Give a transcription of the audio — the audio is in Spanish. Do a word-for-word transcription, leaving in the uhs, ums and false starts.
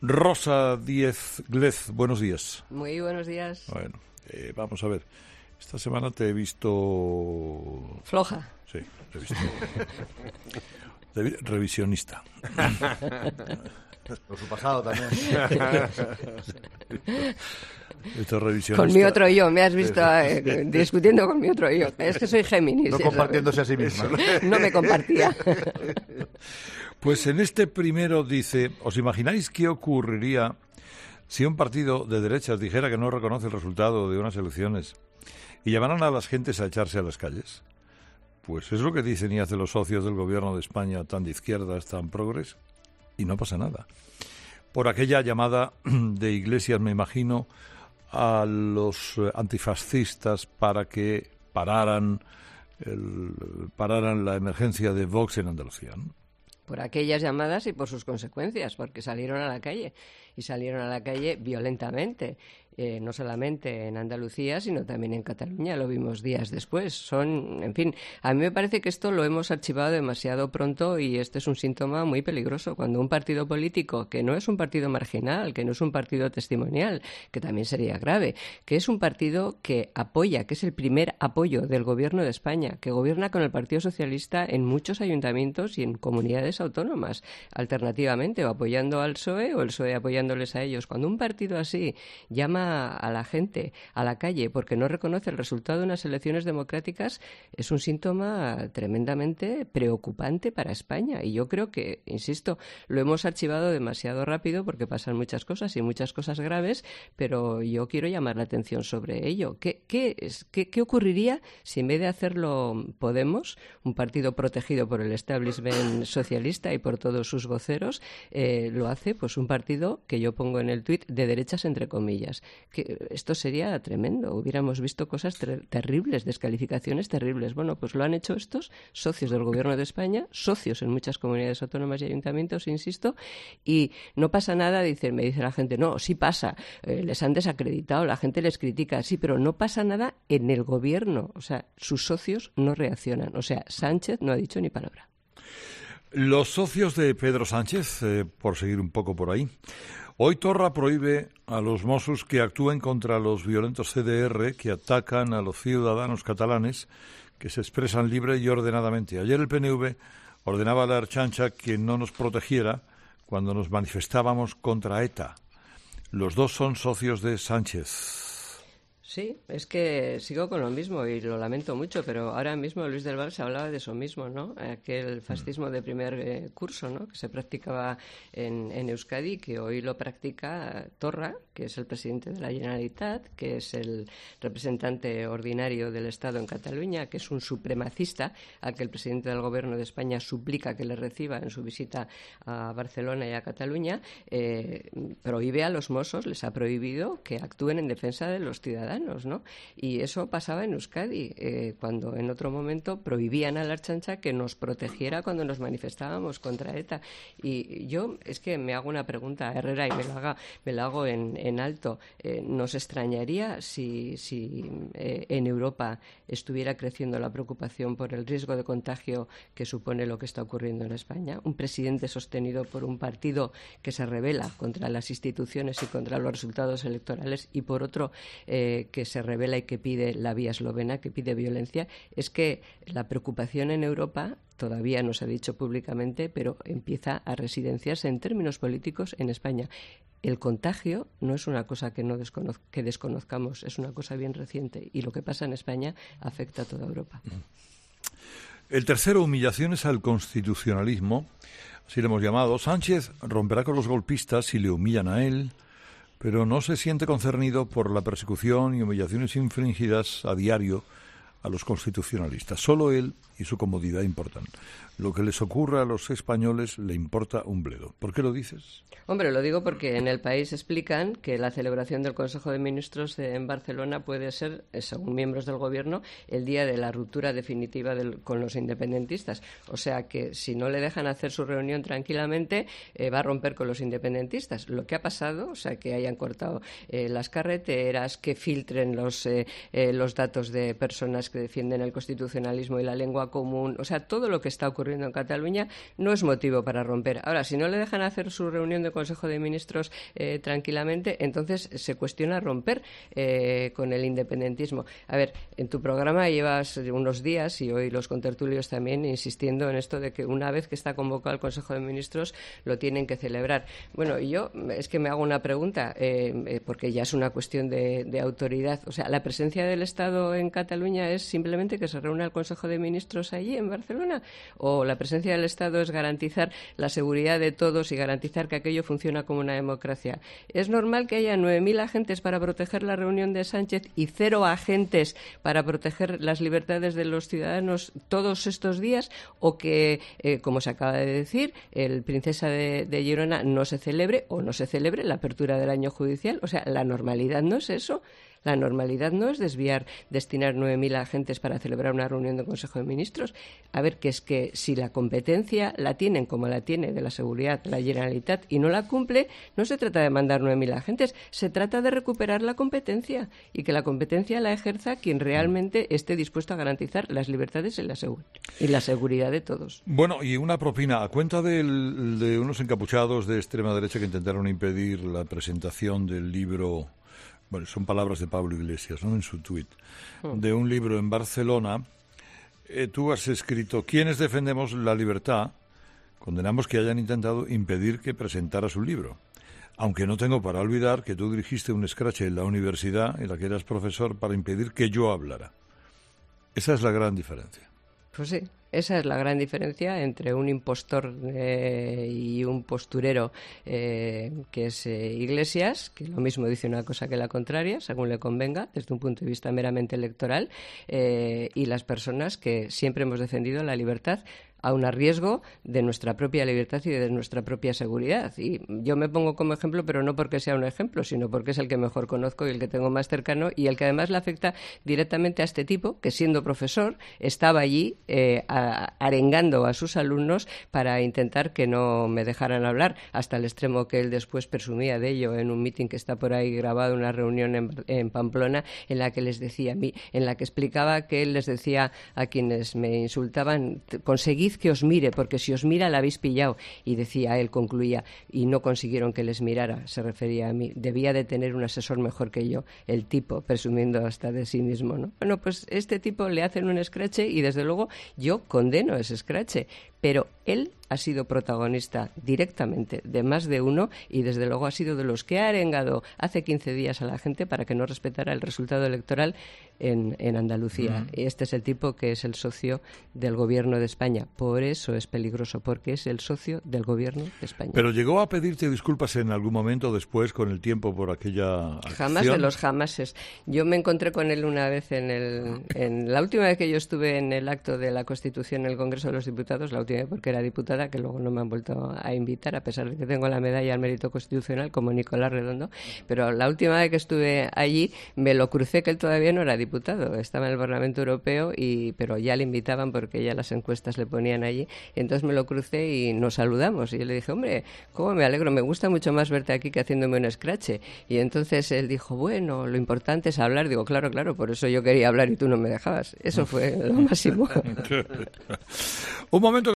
Rosa Díez Glez, buenos días. Muy buenos días. Bueno, eh, vamos a ver. Esta semana te he visto... Floja. Sí, te he visto... revisionista. Por su pasado también. Esto es revisionista. Con mi otro yo, me has visto eh, discutiendo con mi otro yo. Es que soy Géminis. No compartiéndose a sí misma. No me compartía. Pues en este primero dice, ¿os imagináis qué ocurriría si un partido de derechas dijera que no reconoce el resultado de unas elecciones y llamaran a las gentes a echarse a las calles? Pues es lo que dicen y hacen los socios del gobierno de España, tan de izquierdas, tan progres, y no pasa nada. Por aquella llamada de Iglesias, me imagino, a los antifascistas para que pararan, el, pararan la emergencia de Vox en Andalucía, ¿no? Por aquellas llamadas y por sus consecuencias, porque salieron a la calle, y salieron a la calle violentamente. Eh, no solamente en Andalucía, sino también en Cataluña, lo vimos días después. Son, en fin, a mí me parece que esto lo hemos archivado demasiado pronto y este es un síntoma muy peligroso. Cuando un partido político, que no es un partido marginal, que no es un partido testimonial, que también sería grave, que es un partido que apoya, que es el primer apoyo del Gobierno de España, que gobierna con el Partido Socialista en muchos ayuntamientos y en comunidades autónomas, alternativamente, o apoyando al P S O E o el P S O E apoyándoles a ellos. Cuando un partido así llama a la gente a la calle porque no reconoce el resultado de unas elecciones democráticas, es un síntoma tremendamente preocupante para España. Y yo creo que, insisto, lo hemos archivado demasiado rápido porque pasan muchas cosas y muchas cosas graves, pero yo quiero llamar la atención sobre ello. ¿Qué, qué, es, qué, qué ocurriría si en vez de hacerlo Podemos, un partido protegido por el establishment socialista y por todos sus voceros, eh, lo hace pues un partido que yo pongo en el tuit de derechas entre comillas? Que esto sería tremendo. Hubiéramos visto cosas ter- terribles, descalificaciones terribles. Bueno, pues lo han hecho estos socios del Gobierno de España, socios en muchas comunidades autónomas y ayuntamientos, insisto, y no pasa nada, dice, me dice la gente, no, sí pasa, eh, les han desacreditado, la gente les critica, sí, pero no pasa nada en el Gobierno. O sea, sus socios no reaccionan. O sea, Sánchez no ha dicho ni palabra. Los socios de Pedro Sánchez, eh, por seguir un poco por ahí, hoy Torra prohíbe a los Mossos que actúen contra los violentos C D R que atacan a los ciudadanos catalanes que se expresan libre y ordenadamente. Ayer el P N V ordenaba a la Ertzaintza que no nos protegiera cuando nos manifestábamos contra ETA. Los dos son socios de Sánchez. Sí, es que sigo con lo mismo y lo lamento mucho, pero ahora mismo Luis del Val se hablaba de eso mismo, ¿no? Aquel fascismo de primer eh, curso, ¿no? Que se practicaba en, en Euskadi, que hoy lo practica Torra, que es el presidente de la Generalitat, que es el representante ordinario del Estado en Cataluña, que es un supremacista al que el presidente del Gobierno de España suplica que le reciba en su visita a Barcelona y a Cataluña. Eh, prohíbe a los Mossos, les ha prohibido que actúen en defensa de los ciudadanos, ¿no? Y eso pasaba en Euskadi, eh, cuando en otro momento prohibían a la Ertzaintza que nos protegiera cuando nos manifestábamos contra ETA. Y yo es que me hago una pregunta a Herrera y me la, haga, me la hago en, en alto. Eh, ¿Nos extrañaría si, si eh, en Europa estuviera creciendo la preocupación por el riesgo de contagio que supone lo que está ocurriendo en España? Un presidente sostenido por un partido que se rebela contra las instituciones y contra los resultados electorales y por otro eh, que se revela y que pide la vía eslovena, que pide violencia. Es que la preocupación en Europa todavía no se ha dicho públicamente, pero empieza a residenciarse en términos políticos en España. El contagio no es una cosa que, no desconoz- que desconozcamos, es una cosa bien reciente y lo que pasa en España afecta a toda Europa. El tercero, humillaciones al constitucionalismo, así le hemos llamado. Sánchez romperá con los golpistas si le humillan a él, pero no se siente concernido por la persecución y humillaciones infringidas a diario a los constitucionalistas. Solo él y su comodidad importan. Lo que les ocurra a los españoles le importa un bledo. ¿Por qué lo dices? Hombre, lo digo porque en el país explican que la celebración del Consejo de Ministros en Barcelona puede ser, según miembros del Gobierno, el día de la ruptura definitiva del, con los independentistas. O sea que si no le dejan hacer su reunión tranquilamente, eh, va a romper con los independentistas. Lo que ha pasado, o sea, que hayan cortado eh, las carreteras, que filtren los, eh, eh, los datos de personas que defienden el constitucionalismo y la lengua común. O sea, todo lo que está ocurriendo en Cataluña no es motivo para romper. Ahora, si no le dejan hacer su reunión de Consejo de Ministros eh, tranquilamente, entonces se cuestiona romper eh, con el independentismo. A ver, en tu programa llevas unos días, y hoy los contertulios también, insistiendo en esto de que una vez que está convocado el Consejo de Ministros lo tienen que celebrar. Bueno, yo es que me hago una pregunta, eh, eh, porque ya es una cuestión de, de autoridad. O sea, ¿la presencia del Estado en Cataluña es simplemente que se reúna el Consejo de Ministros allí, en Barcelona? ¿O la presencia del Estado es garantizar la seguridad de todos y garantizar que aquello funciona como una democracia? ¿Es normal que haya nueve mil agentes para proteger la reunión de Sánchez y cero agentes para proteger las libertades de los ciudadanos todos estos días? ¿O que, eh, como se acaba de decir, el Princesa de, de Girona no se celebre o no se celebre la apertura del año judicial? O sea, la normalidad no es eso. La normalidad no es desviar, destinar nueve mil agentes para celebrar una reunión del Consejo de Ministros. A ver, que es que si la competencia la tienen como la tiene de la seguridad la Generalitat y no la cumple, no se trata de mandar nueve mil agentes, se trata de recuperar la competencia y que la competencia la ejerza quien realmente esté dispuesto a garantizar las libertades y la, segu- y la seguridad de todos. Bueno, y una propina. A cuenta del, de unos encapuchados de extrema derecha que intentaron impedir la presentación del libro... Bueno, son palabras de Pablo Iglesias, ¿no?, en su tuit, de un libro en Barcelona. Eh, tú has escrito: quienes defendemos la libertad condenamos que hayan intentado impedir que presentara su libro. Aunque no tengo para olvidar que tú dirigiste un escrache en la universidad en la que eras profesor para impedir que yo hablara. Esa es la gran diferencia. Pues sí, esa es la gran diferencia entre un impostor eh, y un posturero eh, que es eh, Iglesias, que lo mismo dice una cosa que la contraria, según le convenga, desde un punto de vista meramente electoral, eh, y las personas que siempre hemos defendido la libertad aun a riesgo de nuestra propia libertad y de nuestra propia seguridad. Y yo me pongo como ejemplo, pero no porque sea un ejemplo, sino porque es el que mejor conozco y el que tengo más cercano y el que además le afecta directamente a este tipo, que siendo profesor estaba allí eh, a, arengando a sus alumnos para intentar que no me dejaran hablar, hasta el extremo que él después presumía de ello en un meeting que está por ahí grabado, una reunión en, en Pamplona, en la que les decía, en la que explicaba que él les decía a quienes me insultaban: conseguid que os mire, porque si os mira la habéis pillado. Y decía, él concluía, y no consiguieron que les mirara, se refería a mí. Debía de tener un asesor mejor que yo, el tipo, presumiendo hasta de sí mismo, ¿no? Bueno, pues este tipo le hacen un escrache y desde luego yo condeno ese escrache, pero él ha sido protagonista directamente de más de uno y desde luego ha sido de los que ha arengado hace quince días a la gente para que no respetara el resultado electoral en, en Andalucía. Uh-huh. Este es el tipo que es el socio del gobierno de España. Por eso es peligroso, porque es el socio del gobierno de España. ¿Pero llegó a pedirte disculpas en algún momento después, con el tiempo, por aquella acción? Jamás de los jamases. Yo me encontré con él una vez en el... En la última vez que yo estuve en el acto de la Constitución en el Congreso de los Diputados, la última vez porque era diputada, que luego no me han vuelto a invitar, a pesar de que tengo la medalla al mérito constitucional, como Nicolás Redondo, pero la última vez que estuve allí me lo crucé, que él todavía no era diputado, estaba en el Parlamento Europeo, y pero ya le invitaban porque ya las encuestas le ponían allí, entonces me lo crucé y nos saludamos, y yo le dije, hombre, cómo me alegro, me gusta mucho más verte aquí que haciéndome un escrache, y entonces él dijo, bueno, lo importante es hablar. Digo, claro, claro, por eso yo quería hablar y tú no me dejabas. Eso fue lo máximo. Un momento.